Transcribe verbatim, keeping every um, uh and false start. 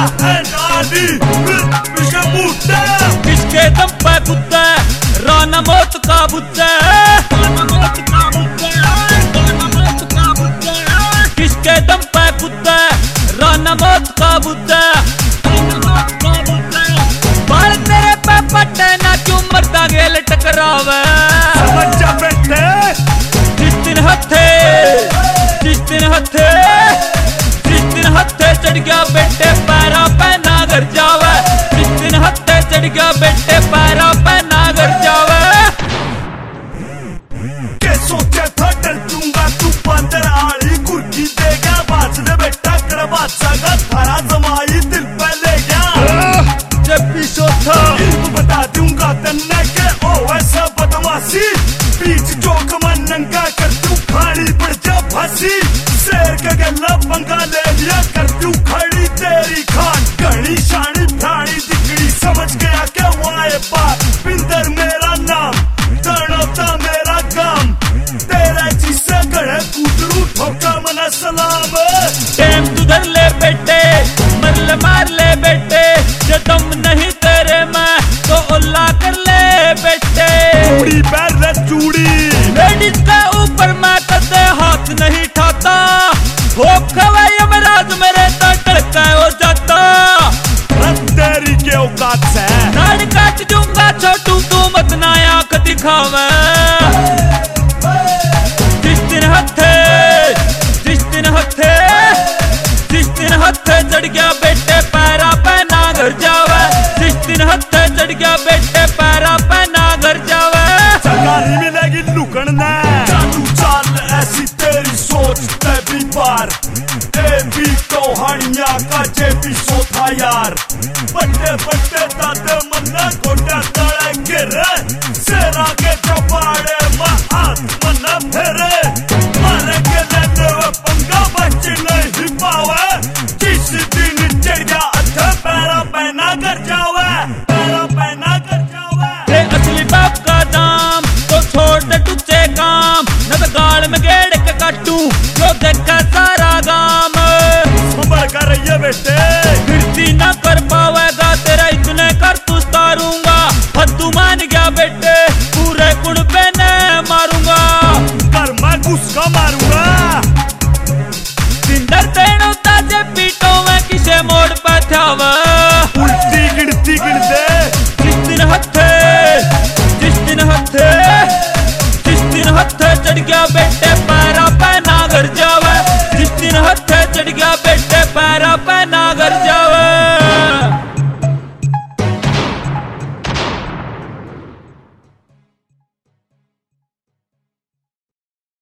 किसके दम पे कुत्ता राना मौत का बुद्धा, किसके दम पे कुत्ता राना मौत का बुद्धा। बाल तेरे पे पट्टे ना क्यों मरदा गेल टकरावे, जिस दिन हथे जिस दिन हथे जिस दिन हथे चढ़ गया बेटे पैरा पे नागर जावे, जिस दिन हथे चढ़ गया बेटे पैरा पे नागर जावे। के सोचे था डर दूंगा तू बंदर आली कुर्की देगा, बाज दे बेटा करवा सगा थारा जमाई दिल पे ले गया। जब भी सोचा इनको बता दूंगा तन्ने के ओ ऐसा बदमाशी, बीच चौक में नंगा कर तू खाड़ी पड़ जा फांसी। शेर का गला पंगा ले लिया कर तू खड़ी तेरी खान, घड़ी शानी ठाणी दिखड़ी समझ गया क्या वाए बात। पिंदर मेरा नाम तड़पता मेरा काम, तेरा जिससे गढ़े कूदरू ठोका मना सलाम। टेम तुधर ले बेटे मरले मार ले बेटे, जो दम नहीं तेरे में तो उल्ला कर ले बेटे। चूड़ी पैर रे चूड़ी, लेडीज के ऊपर मैं कदे हाथ नहीं ठाता, हो खवा यमराज मेरे तो टड़का हो जाता। तेरी के औकात से नाड़ काट दूंगा छोटू तू मत ना आंख दिखावे। जिस दिन हथे जिस दिन हथे जिस दिन हथे चढ़ गया बेटे पैरा पे नागर जावे, जिस दिन हथे चढ़ गया बेटे पैरा पे नागर जावे। जगह नहीं मिलेगी लुकन ने, जादू चाल ऐसी तेरी सोच तेरी बार। ए भी कहानियां का जे भी सोता यार, बड़े बड़े दादे मन्ना गोटा तड़े गिरे, सेरा के चपाड़े में हाथ मन्ना फेरे। मारे के लेते हुए पंगा बच नहीं पावे, जिस दिन चढ़ गया अच्छा पैरा पहना कर जावे, पैरा पहना कर जावे। ये असली बाप का दाम तो छोड़ दे टुच्चे काम, न तो गाल में गेड़ के काटू जो देखा सारा गाम। संभल कर रही है बेटे, फिरती ना कर पावेगा तेरा इतने कर तू तारूंगा। हद्दू मान गया बेटे पूरे कुण पे न मारूंगा, कर मैं घुसका मारूंगा। सिंदर तेणु ताजे पीटो में किसे मोड़ पे ठावा, उल्टी गिनती गिन दे। जिस दिन हथे जिस दिन हथे जिस दिन हथे चढ़ गया बेटे पैरा पे नागर जावे, जिस दिन हथे चढ़ गया बेटे